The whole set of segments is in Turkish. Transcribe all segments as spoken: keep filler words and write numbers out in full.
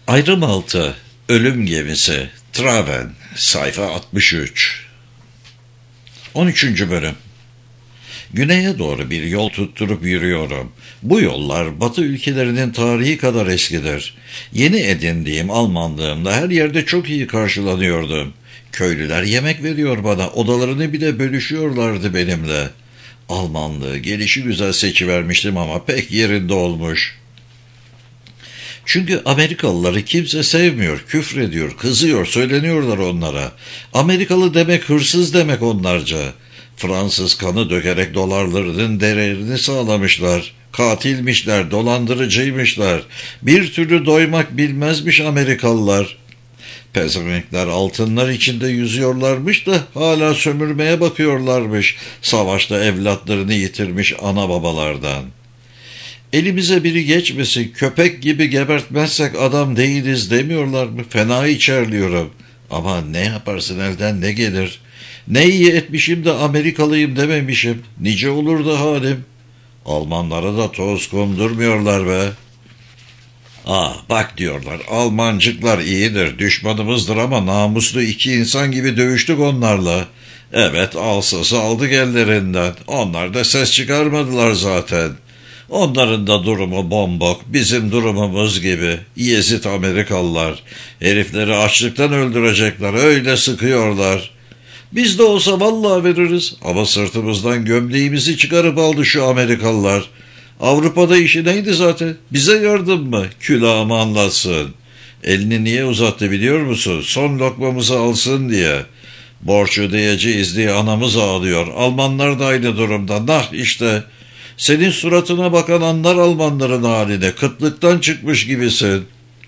Ayrım altı, Ölüm Gemisi, Traven, sayfa altmış üç. on üçüncü bölüm. Güneye doğru bir yol tutturup yürüyorum. Bu yollar Batı ülkelerinin tarihi kadar eskidir. Yeni edindiğim Almanlığımda her yerde çok iyi karşılanıyordum. Köylüler yemek veriyor bana, odalarını bile bölüşüyorlardı benimle. Almanlığı gelişigüzel seçivermiştim ama pek yerinde olmuş. Çünkü Amerikalıları kimse sevmiyor, küfrediyor, kızıyor, söyleniyorlar onlara. Amerikalı demek hırsız demek onlarca. Fransız kanı dökerek dolarlarının değerini sağlamışlar. Katilmişler, dolandırıcıymışlar. Bir türlü doymak bilmezmiş Amerikalılar. Pezevenkler altınlar içinde yüzüyorlarmış da hala sömürmeye bakıyorlarmış. Savaşta evlatlarını yitirmiş ana babalardan. Elimize biri geçmesin, köpek gibi gebertmezsek adam değiliz demiyorlar mı? Fena içerliyorum. Ama ne yaparsın, elden ne gelir? Ne iyi etmişim de Amerikalıyım dememişim. Nice olurdu halim. Almanlara da toz kondurmuyorlar be. Ah bak diyorlar, Almancıklar iyidir, düşmanımızdır ama namuslu iki insan gibi dövüştük onlarla. Evet, alsası aldık ellerinden. Onlar da ses çıkarmadılar zaten. Onların da durumu bombok, bizim durumumuz gibi. Yezid Amerikalılar. Herifleri açlıktan öldürecekler, öyle sıkıyorlar. Biz de olsa vallahi veririz ama sırtımızdan gömleğimizi çıkarıp aldı şu Amerikalılar. Avrupa'da işi neydi zaten? Bize yardım mı? Külahımı anlatsın. Elini niye uzattı biliyor musun? Son lokmamızı alsın diye. Borç ödeyeceğiz diye anamız ağlıyor. Almanlar da aynı durumda. Nah işte. Senin suratına bakan anlar Almanların haline. Kıtlıktan çıkmış gibisin.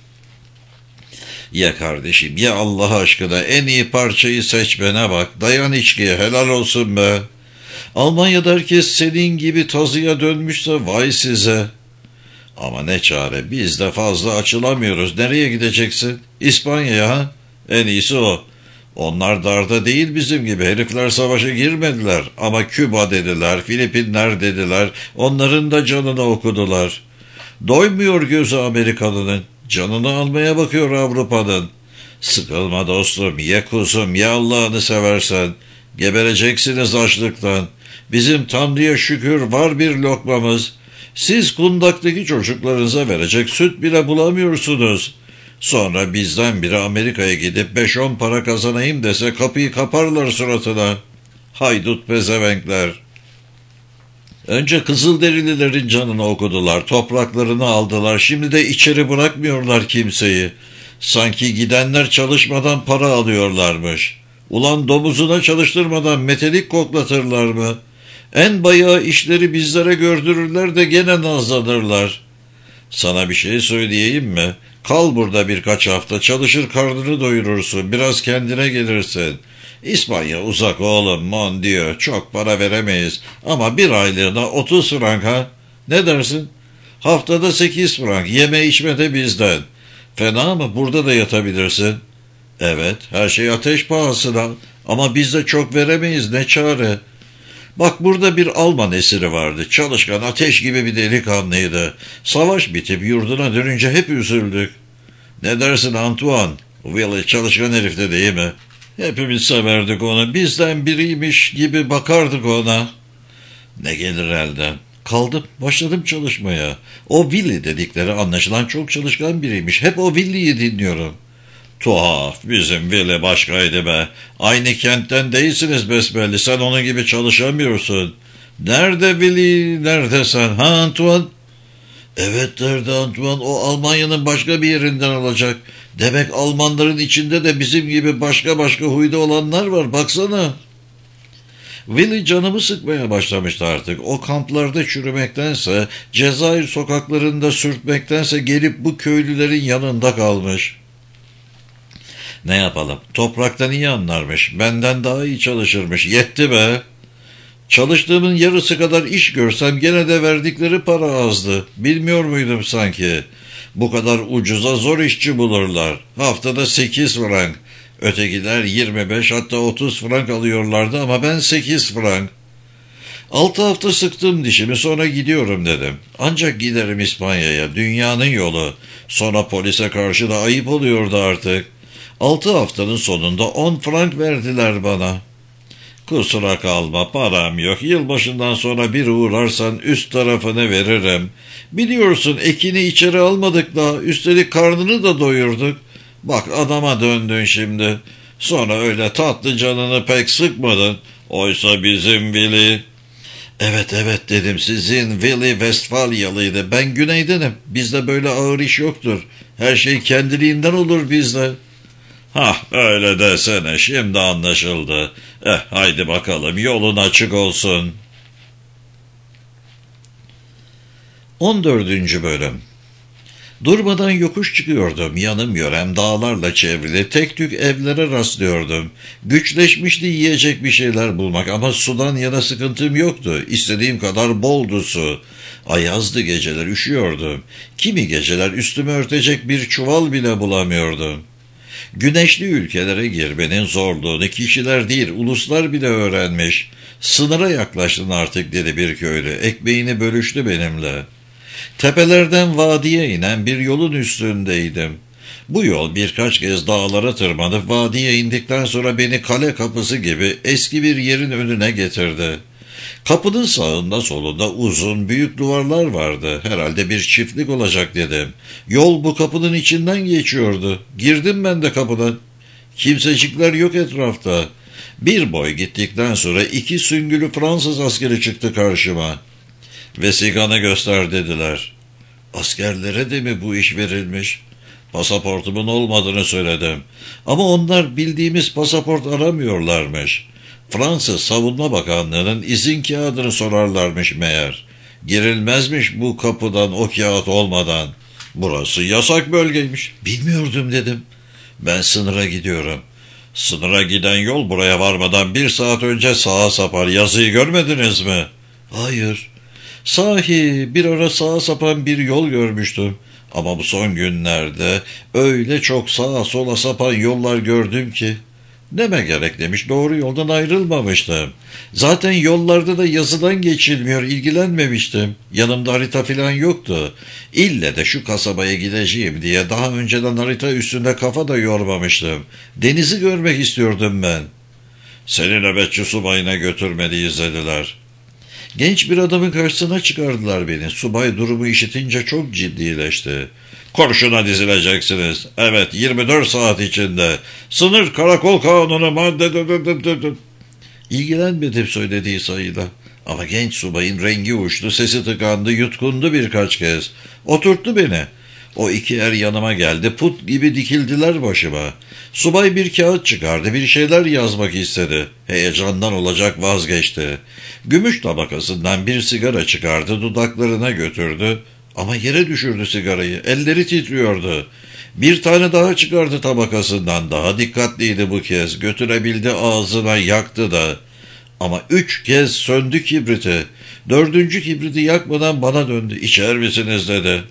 Ya kardeşim ya, Allah aşkına en iyi parçayı seçmene bak. Dayan içkiye, helal olsun be. Almanya'da herkes senin gibi tazıya dönmüşse vay size. Ama ne çare, biz de fazla açılamıyoruz. Nereye gideceksin? İspanya'ya ha? En iyisi o. Onlar darda değil bizim gibi. Herifler savaşa girmediler. Ama Küba dediler, Filipinler dediler. Onların da canını okudular. Doymuyor gözü Amerikalı'nın. Canını almaya bakıyor Avrupa'nın. Sıkılma dostum, ye kuzum, ye Allah'ını seversen. Gebereceksiniz açlıktan. Bizim Tanrı'ya şükür var bir lokmamız. Siz kundaktaki çocuklarınıza verecek süt bile bulamıyorsunuz. Sonra bizden biri Amerika'ya gidip beş on para kazanayım dese kapıyı kaparlar suratına. Haydut pezevenkler. Önce Kızılderililerin canını okudular, topraklarını aldılar. Şimdi de içeri bırakmıyorlar kimseyi. Sanki gidenler çalışmadan para alıyorlarmış. Ulan domuzuna çalıştırmadan metelik koklatırlar mı? En bayağı işleri bizlere gördürürler de gene nazlanırlar. Sana bir şey söyleyeyim mi? Kal burada birkaç hafta, çalışır karnını doyurursun, biraz kendine gelirsin. İspanya uzak oğlum, mon diyor, çok para veremeyiz ama bir aylığına otuz frank ha? Ne dersin? Haftada sekiz frank, yeme içme de bizden. Fena mı? Burada da yatabilirsin. Evet, her şey ateş pahasına ama biz de çok veremeyiz, ne çare. Bak burada bir Alman esiri vardı, çalışkan, ateş gibi bir delikanlıydı. Savaş bitip yurduna dönünce hep üzüldük. Ne dersin Antoine? Willy çalışkan herifti değil mi? Hepimiz severdik onu, bizden biriymiş gibi bakardık ona. Ne gelir elden? Kaldım, başladım çalışmaya. O Willy dedikleri anlaşılan çok çalışkan biriymiş, hep o Willy'yi dinliyorum. Tuhaf, bizim Willy başkaydı be. Aynı kentten değilsiniz besbelli, sen onun gibi çalışamıyorsun. Nerede Willy, nerede sen? Ha Antoine? Evet derdi Antoine, o Almanya'nın başka bir yerinden olacak. Demek Almanların içinde de bizim gibi başka başka huyda olanlar var, baksana. Willy canımı sıkmaya başlamıştı artık. O kamplarda çürümektense, Cezayir sokaklarında sürtmektense gelip bu köylülerin yanında kalmış. Ne yapalım? Topraktan iyi anlarmış. Benden daha iyi çalışırmış. Yetti be. Çalıştığımın yarısı kadar iş görsem gene de verdikleri para azdı. Bilmiyor muydum sanki? Bu kadar ucuza zor işçi bulurlar. Haftada sekiz frank. Ötekiler yirmi beş hatta otuz frank alıyorlardı ama ben sekiz frank. Altı hafta sıktım dişimi, sonra gidiyorum dedim. Ancak giderim İspanya'ya, dünyanın yolu. Sonra polise karşı da ayıp oluyordu artık. Altı haftanın sonunda on frank verdiler bana. Kusura kalma, param yok. Yılbaşından sonra bir uğrarsan üst tarafını veririm. Biliyorsun Ekin'i içeri almadık daha. Üstelik karnını da doyurduk. Bak adama döndün şimdi. Sonra öyle tatlı canını pek sıkmadın. Oysa bizim Willy... Evet evet dedim, sizin Willy Westfalyalıydı. Ben Güney'denim. Bizde böyle ağır iş yoktur. Her şey kendiliğinden olur bizde. Hah öyle desene, şimdi anlaşıldı. Eh haydi bakalım, yolun açık olsun. on dördüncü Bölüm. Durmadan yokuş çıkıyordum. Yanım yörem dağlarla çevrili tek tük evlere rastlıyordum. Güçleşmişti yiyecek bir şeyler bulmak ama sudan yana sıkıntım yoktu. İstediğim kadar boldu su. Ayazdı geceler, üşüyordum. Kimi geceler üstümü örtecek bir çuval bile bulamıyordum. Güneşli ülkelere girmenin zorluğunu kişiler değil uluslar bile öğrenmiş. Sınıra yaklaştın artık dedi bir köylü. Ekmeğini bölüştü benimle. Tepelerden vadiye inen bir yolun üstündeydim. Bu yol birkaç kez dağlara tırmanıp vadiye indikten sonra beni kale kapısı gibi eski bir yerin önüne getirdi. Kapının sağında solunda uzun büyük duvarlar vardı. Herhalde bir çiftlik olacak dedim. Yol bu kapının içinden geçiyordu. Girdim ben de kapıdan. Kimsecikler yok etrafta. Bir boy gittikten sonra iki süngülü Fransız askeri çıktı karşıma. Vesikanı göster dediler. Askerlere de mi bu iş verilmiş? Pasaportumun olmadığını söyledim. Ama onlar bildiğimiz pasaport aramıyorlarmış. Fransız Savunma Bakanlığı'nın izin kağıdını sorarlarmış meğer. Girilmezmiş bu kapıdan o kağıt olmadan. Burası yasak bölgeymiş. Bilmiyordum dedim. Ben sınıra gidiyorum. Sınıra giden yol buraya varmadan bir saat önce sağa sapar. Yazıyı görmediniz mi? Hayır. Sahi bir ara sağa sapan bir yol görmüştüm. Ama bu son günlerde öyle çok sağa sola sapan yollar gördüm ki. Deme gerek demiş, doğru yoldan ayrılmamıştım. Zaten yollarda da yazıdan geçilmiyor, ilgilenmemiştim. Yanımda harita falan yoktu. İlle de şu kasabaya gideceğim diye daha önceden harita üstünde kafa da yormamıştım. Denizi görmek istiyordum ben. Seni nöbetçi subayına götürmeliyiz dediler. Genç bir adamın karşısına çıkardılar beni. Subay durumu işitince çok ciddileşti. Kurşuna dizileceksiniz. Evet, yirmi dört saat içinde. Sınır karakol kanunu madde... İlgilenmedim söylediği sayıda. Ama genç subayın rengi uçtu, sesi tıkandı, yutkundu birkaç kez. Oturttu beni. O iki er yanıma geldi, put gibi dikildiler başıma. Subay bir kağıt çıkardı, bir şeyler yazmak istedi. Heyecandan olacak vazgeçti. Gümüş tabakasından bir sigara çıkardı, dudaklarına götürdü. Ama yere düşürdü sigarayı, elleri titriyordu. Bir tane daha çıkardı tabakasından, daha dikkatliydi bu kez. Götürebildi ağzına, yaktı da. Ama üç kez söndü kibriti. Dördüncü kibriti yakmadan bana döndü. İçer misiniz dedi.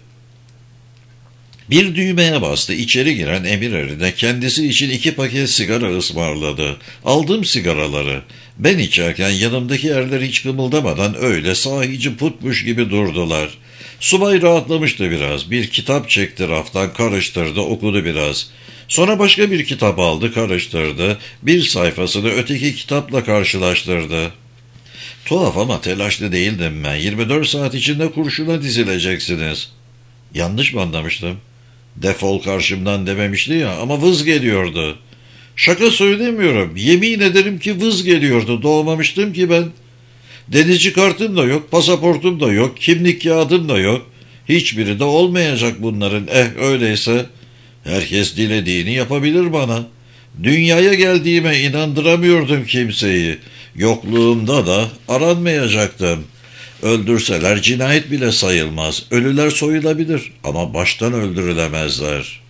Bir düğmeye bastı. İçeri giren emir erine kendisi için iki paket sigara ısmarladı. Aldım sigaraları. Ben içerken yanımdaki erler hiç kımıldamadan öyle sahici putmuş gibi durdular. Subay rahatlamıştı biraz. Bir kitap çekti raftan, karıştırdı, okudu biraz. Sonra başka bir kitap aldı, karıştırdı. Bir sayfasını öteki kitapla karşılaştırdı. Tuhaf ama telaşlı değildim ben. yirmi dört saat içinde kurşuna dizileceksiniz. Yanlış mı anlamıştım? Defol karşımdan dememişti ya, ama vız geliyordu. Şaka söylemiyorum. Yemin ederim ki vız geliyordu. Doğmamıştım ki ben. Denizci kartım da yok, pasaportum da yok, kimlik kağıdım da yok. Hiçbiri de olmayacak bunların. Eh öyleyse herkes dilediğini yapabilir bana. Dünyaya geldiğime inandıramıyordum kimseyi. Yokluğumda da aranmayacaktım. Öldürseler cinayet bile sayılmaz. Ölüler soyulabilir ama baştan öldürülemezler.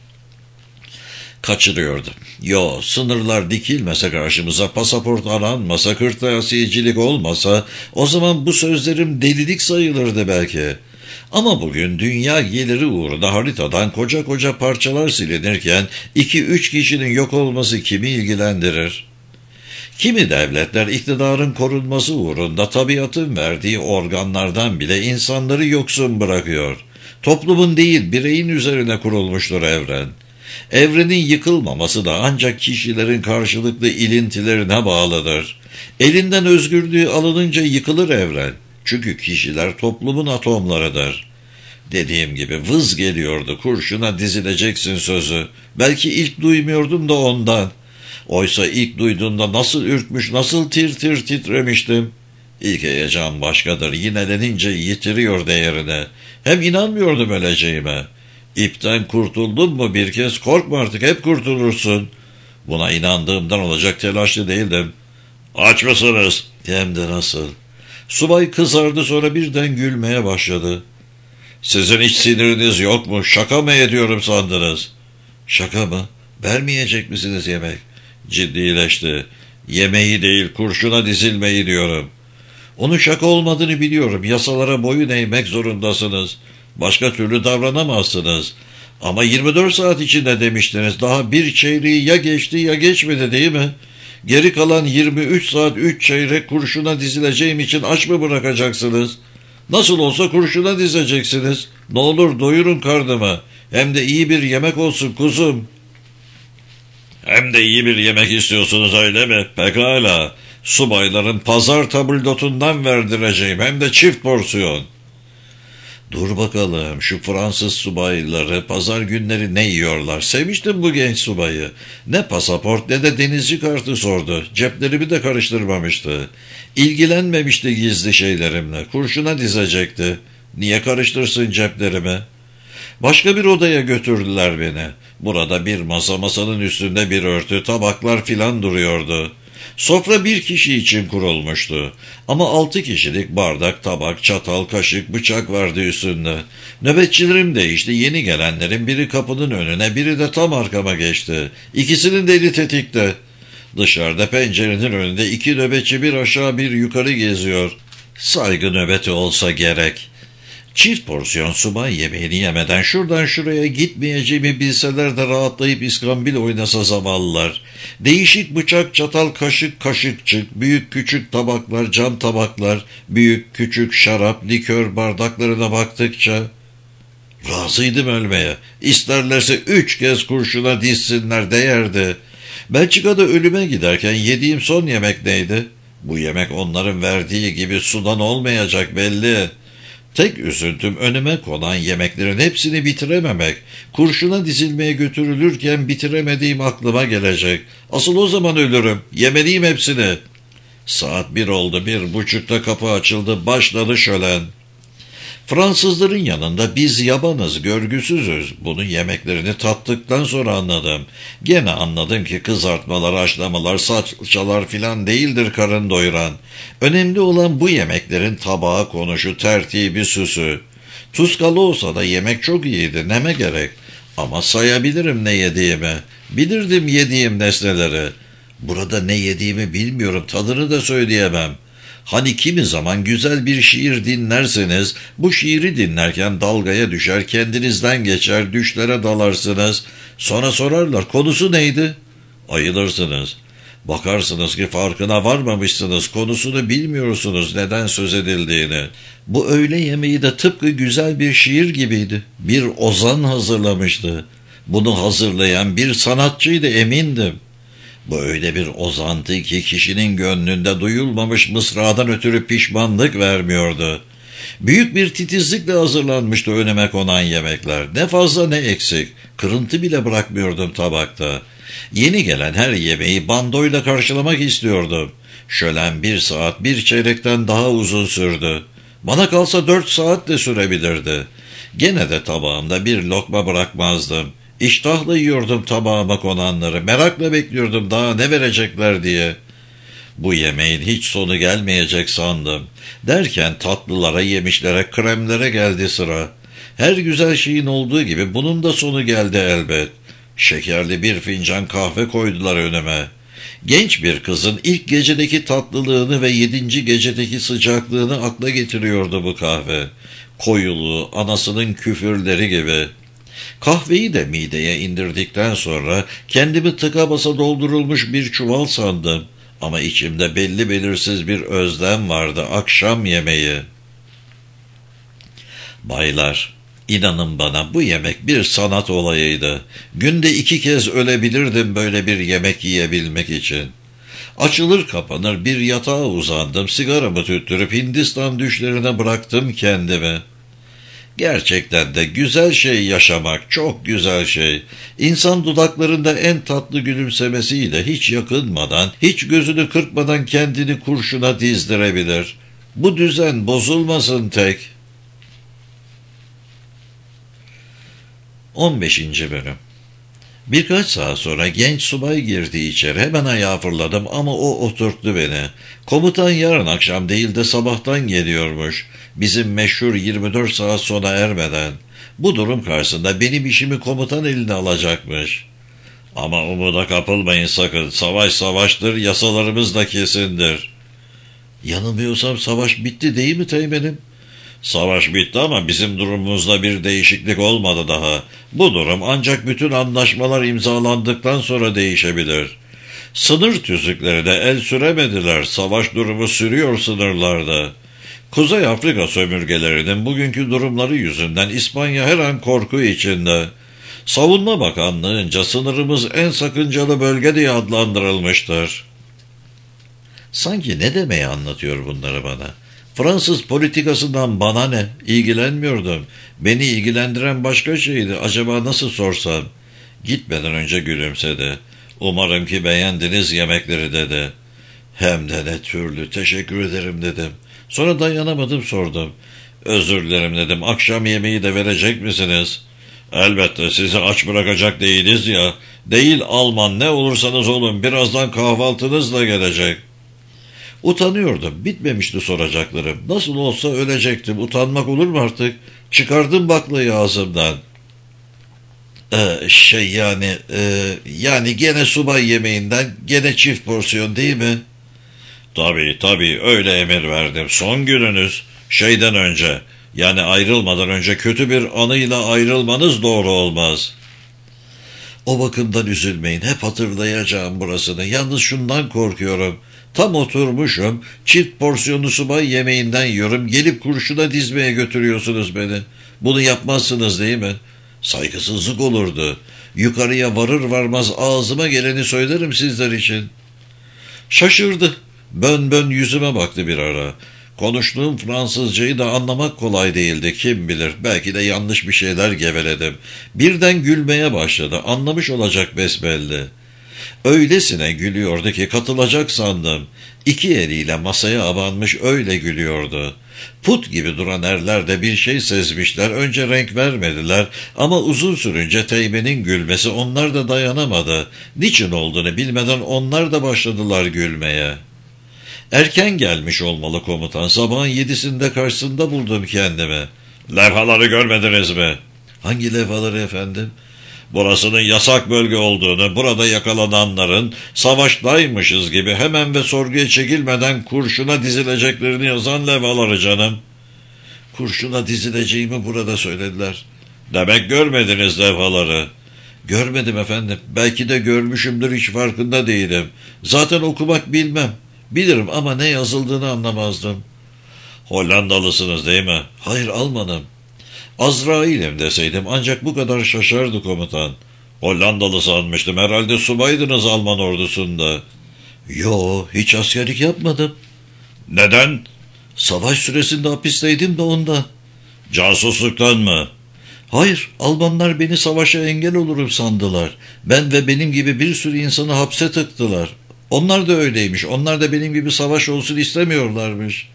Kaçırıyordum. Yo, sınırlar dikilmese karşımıza, pasaport aranmasa, kırtasiyecilik olmasa, o zaman bu sözlerim delilik sayılırdı belki. Ama bugün dünya geliri uğruna haritadan koca koca parçalar silinirken iki üç kişinin yok olması kimi ilgilendirir? Kimi devletler iktidarın korunması uğrunda tabiatın verdiği organlardan bile insanları yoksun bırakıyor. Toplumun değil, bireyin üzerine kurulmuştur evren. Evrenin yıkılmaması da ancak kişilerin karşılıklı ilintilerine bağlıdır. Elinden özgürlüğü alınınca yıkılır evren. Çünkü kişiler toplumun atomlarıdır. Dediğim gibi vız geliyordu, kurşuna dizileceksin sözü. Belki ilk duymuyordum da ondan. Oysa ilk duyduğunda nasıl ürkmüş, nasıl tir tir titremiştim. İlk heyecan başkadır, yinelenince yitiriyor değerini. Hem inanmıyordum öleceğime. İpten kurtuldun mu bir kez, korkma artık, hep kurtulursun. Buna inandığımdan olacak telaşlı değildim. Aç mısınız? Hem de nasıl. Subay kızardı, sonra birden gülmeye başladı. Sizin hiç siniriniz yok mu? Şaka mı ediyorum sandınız? Şaka mı? Vermeyecek misiniz yemek? Ciddileşti. Yemeği değil, kurşuna dizilmeyi diyorum. Onun şaka olmadığını biliyorum. Yasalara boyun eğmek zorundasınız. Başka türlü davranamazsınız. Ama yirmi dört saat içinde demiştiniz. Daha bir çeyreği ya geçti ya geçmedi değil mi? Geri kalan yirmi üç saat üç çeyrek kurşuna dizileceğim için aç mı bırakacaksınız? Nasıl olsa kurşuna dizeceksiniz. Ne olur doyurun karnımı. Hem de iyi bir yemek olsun kuzum. Hem de iyi bir yemek istiyorsunuz öyle mi? Pekala. Subayların pazar tabuldotundan verdireceğim. Hem de çift porsiyon. Dur bakalım, şu Fransız subayları pazar günleri ne yiyorlar? Sevmiştim bu genç subayı. Ne pasaport ne de denizci kartı sordu. Ceplerimi de karıştırmamıştı. İlgilenmemişti gizli şeylerimle. Kurşuna dizecekti. Niye karıştırsın ceplerimi? Başka bir odaya götürdüler beni. Burada bir masa, masanın üstünde bir örtü, tabaklar filan duruyordu. Sofra bir kişi için kurulmuştu. Ama altı kişilik bardak, tabak, çatal, kaşık, bıçak vardı üstünde. Nöbetçilerim değişti. Yeni gelenlerin biri kapının önüne, biri de tam arkama geçti. İkisinin de eli tetikte. Dışarıda pencerenin önünde iki nöbetçi bir aşağı bir yukarı geziyor. Saygı nöbeti olsa gerek. Çift porsiyon subay yemeğini yemeden şuradan şuraya gitmeyeceğimi bilseler de rahatlayıp iskambil oynasa zavallılar. Değişik bıçak, çatal, kaşık, kaşıkçık, büyük küçük tabaklar, cam tabaklar, büyük küçük şarap, likör bardaklarına baktıkça razıydım ölmeye. İsterlerse üç kez kurşuna dizsinler, değerdi. Belçika'da ölüme giderken yediğim son yemek neydi? Bu yemek onların verdiği gibi sudan olmayacak belli. Tek üzüntüm önüme konan yemeklerin hepsini bitirememek. Kurşuna dizilmeye götürülürken bitiremediğim aklıma gelecek. Asıl o zaman ölürüm. Yemeliyim hepsini. Saat bir oldu, bir buçukta kapı açıldı, başladı şölen. Fransızların yanında biz yabanız, görgüsüzüz. Bunun yemeklerini tattıktan sonra anladım. Gene anladım ki kızartmalar, haşlamalar, salçalar filan değildir karın doyuran. Önemli olan bu yemeklerin tabağa konuşu, tertibi, süsü. Tuskalı olsa da yemek çok iyiydi, neme gerek. Ama sayabilirim ne yediğimi. Bilirdim yediğim nesneleri. Burada ne yediğimi bilmiyorum, tadını da söyleyemem. Hani kimi zaman güzel bir şiir dinlerseniz, bu şiiri dinlerken dalgaya düşer, kendinizden geçer, düşlere dalarsınız. Sonra sorarlar, konusu neydi? Ayılırsınız. Bakarsınız ki farkına varmamışsınız, konusunu bilmiyorsunuz neden söz edildiğini. Bu öğle yemeği de tıpkı güzel bir şiir gibiydi. Bir ozan hazırlamıştı. Bunu hazırlayan bir sanatçıydı, emindim. Bu öyle bir ozantı ki kişinin gönlünde duyulmamış mısradan ötürü pişmanlık vermiyordu. Büyük bir titizlikle hazırlanmıştı önüme konan yemekler. Ne fazla ne eksik. Kırıntı bile bırakmıyordum tabakta. Yeni gelen her yemeği bandoyla karşılamak istiyordum. Şölen bir saat bir çeyrekten daha uzun sürdü. Bana kalsa dört saat de sürebilirdi. Gene de tabağımda bir lokma bırakmazdım. İştahla yiyordum tabağıma konanları. Merakla bekliyordum daha ne verecekler diye. Bu yemeğin hiç sonu gelmeyecek sandım. Derken tatlılara, yemişlere, kremlere geldi sıra. Her güzel şeyin olduğu gibi bunun da sonu geldi elbet. Şekerli bir fincan kahve koydular önüme. Genç bir kızın ilk gecedeki tatlılığını ve yedinci gecedeki sıcaklığını akla getiriyordu bu kahve. Koyuluğu, anasının küfürleri gibi. Kahveyi de mideye indirdikten sonra kendimi tıka basa doldurulmuş bir çuval sandım. Ama içimde belli belirsiz bir özlem vardı. Akşam yemeği. Baylar, inanın bana bu yemek bir sanat olayıydı. Günde iki kez ölebilirdim böyle bir yemek yiyebilmek için. Açılır kapanır bir yatağa uzandım, sigaramı tüttürüp Hindistan düşlerine bıraktım kendimi. Gerçekten de güzel şey yaşamak, çok güzel şey. İnsan dudaklarında en tatlı gülümsemesiyle hiç yakınmadan, hiç gözünü kırpmadan kendini kurşuna dizdirebilir. Bu düzen bozulmasın tek. on beşinci Bölüm. Birkaç saat sonra genç subay girdi içeri. Hemen ayağa fırladım ama o oturttu beni. Komutan yarın akşam değil de sabahtan geliyormuş. Bizim meşhur yirmi dört saat sona ermeden. Bu durum karşısında benim işimi komutan eline alacakmış. Ama umuda kapılmayın sakın. Savaş savaştır, yasalarımız da kesindir. Yanılmıyorsam savaş bitti değil mi Teğmenim? Savaş bitti ama bizim durumumuzda bir değişiklik olmadı daha. Bu durum ancak bütün anlaşmalar imzalandıktan sonra değişebilir. Sınır tüzükleri de el süremediler. Savaş durumu sürüyor sınırlarda. Kuzey Afrika sömürgelerinin bugünkü durumları yüzünden İspanya her an korku içinde. Savunma Bakanlığı'nca sınırımız en sakıncalı bölge diye adlandırılmıştır. Sanki ne demeye anlatıyor bunları bana? Fransız politikasından bana ne? İlgilenmiyordum. Beni ilgilendiren başka şeydi. Acaba nasıl sorsam? Gitmeden önce gülümsedi. Umarım ki beğendiniz yemekleri dedi. Hem de ne türlü, teşekkür ederim dedim. Sonra dayanamadım sordum. Özür dilerim dedim. Akşam yemeği de verecek misiniz? Elbette sizi aç bırakacak değiliz ya. Değil Alman ne olursanız olun birazdan kahvaltınız da gelecek. Utanıyordum. Bitmemişti soracaklarım. Nasıl olsa ölecektim. Utanmak olur mu artık? Çıkardım baklayı ağzımdan. Ee, şey yani e, yani gene subay yemeğinden gene çift porsiyon değil mi? Tabii tabii öyle emir verdim. Son gününüz şeyden önce yani ayrılmadan önce kötü bir anıyla ayrılmanız doğru olmaz. O bakımdan üzülmeyin. Hep hatırlayacağım burasını. Yalnız şundan korkuyorum. Tam oturmuşum, çift porsiyonlu subay yemeğinden yiyorum, gelip kurşuna dizmeye götürüyorsunuz beni. Bunu yapmazsınız değil mi? Saygısızlık olurdu. Yukarıya varır varmaz ağzıma geleni söylerim sizler için. Şaşırdı. Bön bön yüzüme baktı bir ara. Konuştuğum Fransızcayı da anlamak kolay değildi, kim bilir. Belki de yanlış bir şeyler geveledim. Birden gülmeye başladı, anlamış olacak besbelli. Öylesine gülüyordu ki katılacak sandım. İki eliyle masaya abanmış öyle gülüyordu. Put gibi duran erler de bir şey sezmişler. Önce renk vermediler ama uzun sürünce Teğmen'in gülmesi onlar da dayanamadı. Niçin olduğunu bilmeden onlar da başladılar gülmeye. Erken gelmiş olmalı komutan. Sabahın yedisinde karşısında buldum kendimi. Levhaları görmediniz mi? Hangi levhaları efendim? Burasının yasak bölge olduğunu, burada yakalananların savaştaymışız gibi hemen ve sorguya çekilmeden kurşuna dizileceklerini yazan levhaları canım. Kurşuna dizileceğimi burada söylediler. Demek görmediniz levhaları. Görmedim efendim. Belki de görmüşümdür, hiç farkında değilim. Zaten okumak bilmem. Bilirim ama ne yazıldığını anlamazdım. Hollandalısınız değil mi? Hayır, Almanım. Azrail'im deseydim ancak bu kadar şaşardı komutan. Hollandalı sanmıştım, herhalde subaydınız Alman ordusunda. Yo, hiç askerlik yapmadım. Neden? Savaş süresinde hapisteydim de ondan. Casusluktan mı? Hayır, Almanlar beni savaşa engel olurum sandılar. Ben ve benim gibi bir sürü insanı hapse tıktılar. Onlar da öyleymiş, onlar da benim gibi savaş olsun istemiyorlarmış.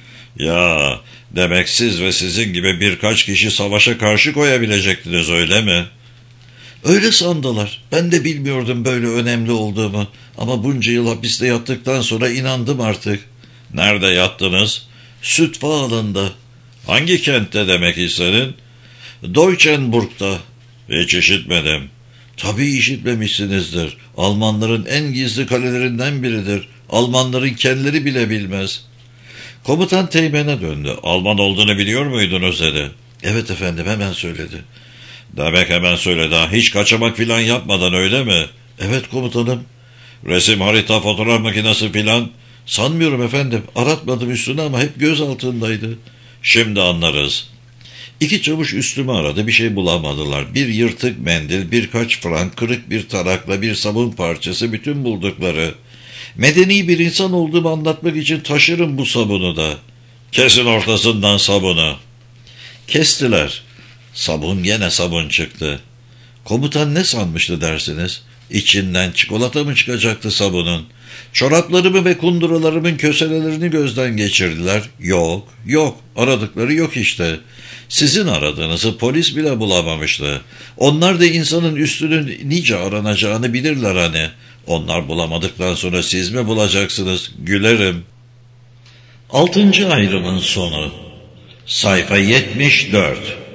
Ya, demek siz ve sizin gibi birkaç kişi savaşa karşı koyabilecektiniz, öyle mi? Öyle sandılar. Ben de bilmiyordum böyle önemli olduğumu. Ama bunca yıl hapiste yattıktan sonra inandım artık. Nerede yattınız? Südvaalı'nda. Hangi kentte demek istedin? Deutschenburg'da. Hiç işitmedim. Tabii işitmemişsinizdir. Almanların en gizli kalelerinden biridir. Almanların kendileri bile bilmez. Komutan Teğmen'e döndü. Alman olduğunu biliyor muydunuz dedi. Evet efendim, hemen söyledi. Demek hemen söyledi ha. Hiç kaçamak filan yapmadan, öyle mi? Evet komutanım. Resim, harita, fotoğraf makinesi filan. Sanmıyorum efendim. Aratmadım üstüne ama hep göz altındaydı. Şimdi anlarız. İki çavuş üstümü aradı, bir şey bulamadılar. Bir yırtık mendil, birkaç frank, kırık bir tarakla, bir sabun parçası, bütün buldukları. Medeni bir insan olduğumu anlatmak için taşırım bu sabunu da. Kesin ortasından sabunu. Kestiler. Sabun gene sabun çıktı. Komutan ne sanmıştı dersiniz? İçinden çikolata mı çıkacaktı sabunun? Çoraplarımı ve kunduralarımın köselelerini gözden geçirdiler. Yok, yok. Aradıkları yok işte. Sizin aradığınızı polis bile bulamamıştı. Onlar da insanın üstünün nice aranacağını bilirler hani. Onlar bulamadıktan sonra siz mi bulacaksınız? Gülerim. Altıncı ayrımın sonu. Sayfa yetmiş dört.